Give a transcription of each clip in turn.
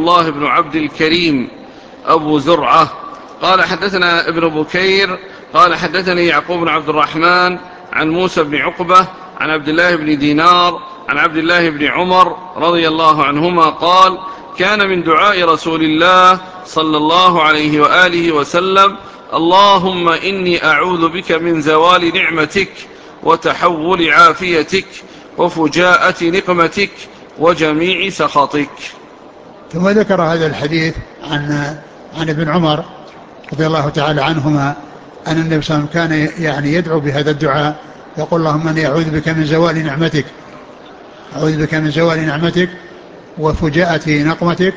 الله بن عبد الكريم أبو زرعة قال حدثنا ابن بكير قال حدثني يعقوب بن عبد الرحمن عن موسى بن عقبة عن عبد الله بن دينار عن عبد الله بن عمر رضي الله عنهما قال كان من دعاء رسول الله صلى الله عليه وآله وسلم اللهم إني أعوذ بك من زوال نعمتك وتحول عافيتك وفجاءة نقمتك وجميع سخطك. ثم ذكر هذا الحديث عن ابن عمر رضي الله تعالى عنهما أن النبي صلى الله عليه وسلم كان يعني يدعو بهذا الدعاء يقول اللهم إني أعوذ بك من زوال نعمتك، أعوذ بك من زوال نعمتك وفجاءة نقمتك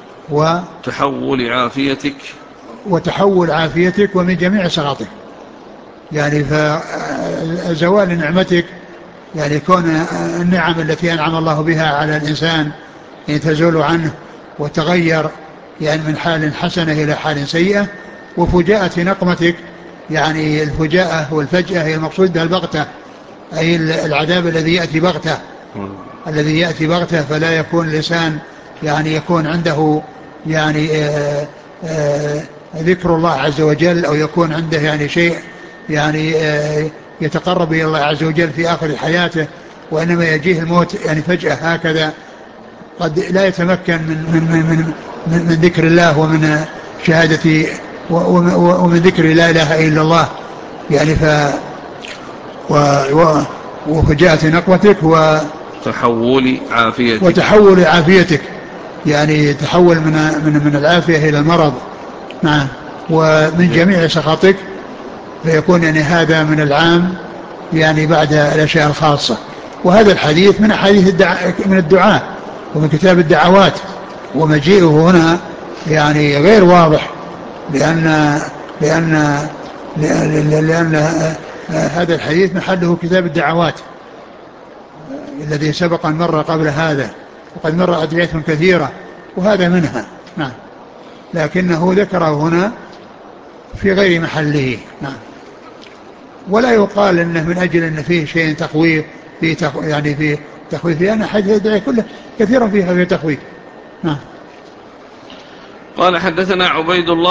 وتحول عافيتك ومن جميع سخطك. يعني فزوال نعمتك يعني كون النعم التي أنعم الله بها على الإنسان يعني تزول عنه وتغير يعني من حال حسنة إلى حال سيئة. وفجاءة نقمتك يعني الفجاءة والفجأة هي المقصود بها البغتة، أي العذاب الذي يأتي بغتة فلا يكون الإنسان يعني يكون عنده يعني ذكر الله عز وجل أو يكون عنده يعني شيء يعني يتقرب إلى الله عز وجل في آخر حياته، وإنما يجيه الموت يعني فجأة هكذا قد لا يتمكن من ذكر الله ومن شهادة ومن ذكر لا إله إلا الله يعني وفجاءة نقمتك وتحول عافيتك يعني تحول من العافية إلى المرض. نعم. ومن جميع سخطك فيكون يعني هذا من العام يعني بعد الأشياء الخاصة. وهذا الحديث من حديث من الدعاء ومن كتاب الدعوات، ومجيئه هنا يعني غير واضح لأن هذا الحديث محله كتاب الدعوات الذي سبق أن مر قبل هذا، وقد مر أدعية كثيرة وهذا منها. نعم. لكنه ذكره هنا في غير محله. نعم. ولا يقال انه من اجل ان فيه شيء تخويف يعني في تخويف، لان حديث الدعاء كله كثيرا فيها في تخويف. نعم. قال حدثنا عبيد الله